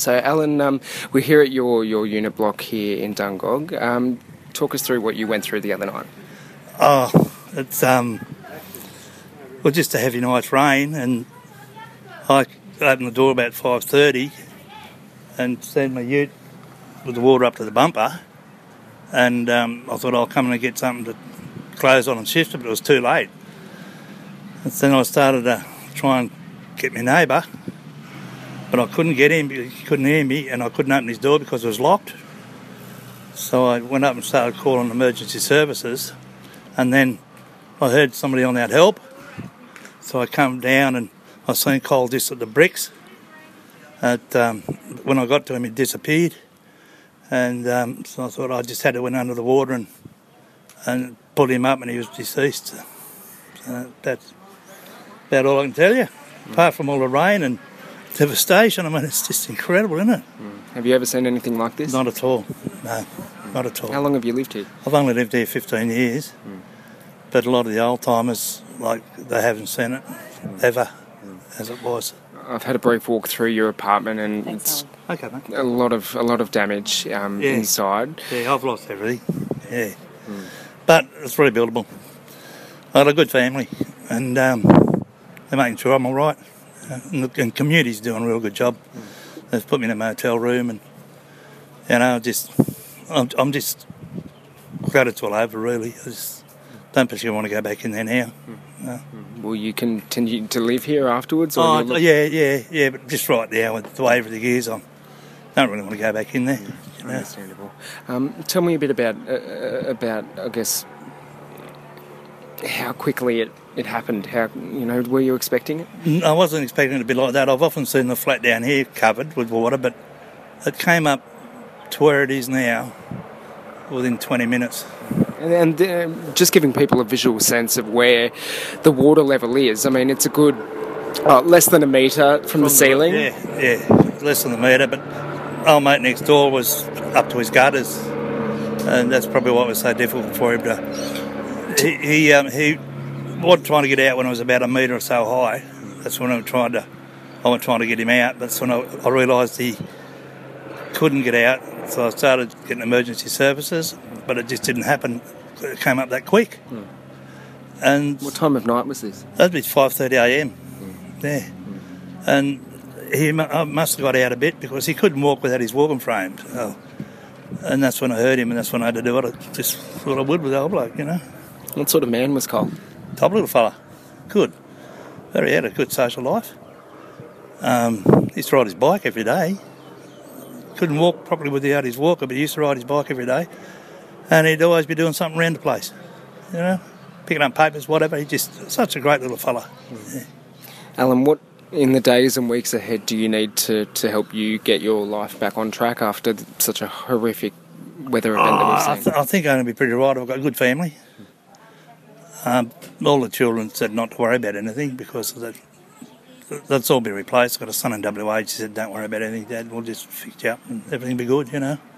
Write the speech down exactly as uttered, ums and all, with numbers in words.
So, Alan, um, we're here at your, your unit block here in Dungog. Um, talk us through what you went through the other night. Oh, it's um, well, just a heavy night's rain, and I opened the door about five thirty, and seen my ute with the water up to the bumper, and um, I thought I'll come and get something to close on and shift it, but it was too late. And then I started to try and get my neighbour, but I couldn't get him because he couldn't hear me, and I couldn't open his door because it was locked. So I went up and started calling emergency services, and then I heard somebody on that help. So I come down and I seen Cole just at the bricks. At, um, when I got to him, he disappeared, and um, so I thought I just had to went under the water and and pulled him up, and he was deceased. So that's about all I can tell you. Mm. Apart from all the rain and devastation, I mean, it's just incredible, isn't it? Mm. Have you ever seen anything like this? Not at all. No, not at all. How long have you lived here? I've only lived here fifteen years, mm. but a lot of the old timers, like, they haven't seen it mm. ever mm. as it was. I've had a brief walk through your apartment, and Thanks, it's okay, mate. a lot of a lot of damage um, yeah. inside. Yeah, I've lost everything. Yeah, mm. but it's rebuildable. I had a good family, and um, they're making sure I'm all right. Uh, and the and community's doing a real good job. Mm. They've put me in a motel room, and you know, just I'm, I'm just glad it's all over. Really, I just don't particularly want to go back in there now. Mm. No. Will you continue to live here afterwards? Or oh, look- yeah, yeah, yeah, but just right now with the way everything is, I don't really want to go back in there. You know? Understandable. Um, tell me a bit about uh, about I guess how quickly it, it happened. How you know were you expecting it? I wasn't expecting it to be like that. I've often seen the flat down here covered with water, but it came up to where it is now within twenty minutes. And, and uh, just giving people a visual sense of where the water level is. I mean, it's a good uh, less than a metre from, from the ceiling. The, yeah, yeah, less than a metre. But old mate next door was up to his gutters, and that's probably what was so difficult for him to. He he, um, he was trying to get out when I was about a metre or so high. That's when I was trying to. I was trying to get him out. That's when I, I realised he couldn't get out. So I started getting emergency services, but it just didn't happen. It came up that quick. Hmm. And what time of night was this? That'd be five thirty a.m. Hmm. Yeah. Hmm. And he must have got out a bit because he couldn't walk without his walking frame. So, and that's when I heard him, and that's when I had to do it. I just thought I would with the old bloke, you know. What sort of man was Cole? Top little fella. Good. Very had a good social life. Um, he used to ride his bike every day. Couldn't walk properly without his walker, but he used to ride his bike every day, and he'd always be doing something around the place, you know, picking up papers, whatever. He's just such a great little fella. Yeah. Alan, what in the days and weeks ahead do you need to, to help you get your life back on track after such a horrific weather event oh, that we've seen? I, th- I think I'm going to be pretty right. I've got a good family. Um, all the children said not to worry about anything because of that. That's all be replaced. I've got a son in W A. She said, don't worry about anything, Dad. We'll just fix you up and everything will be good, you know.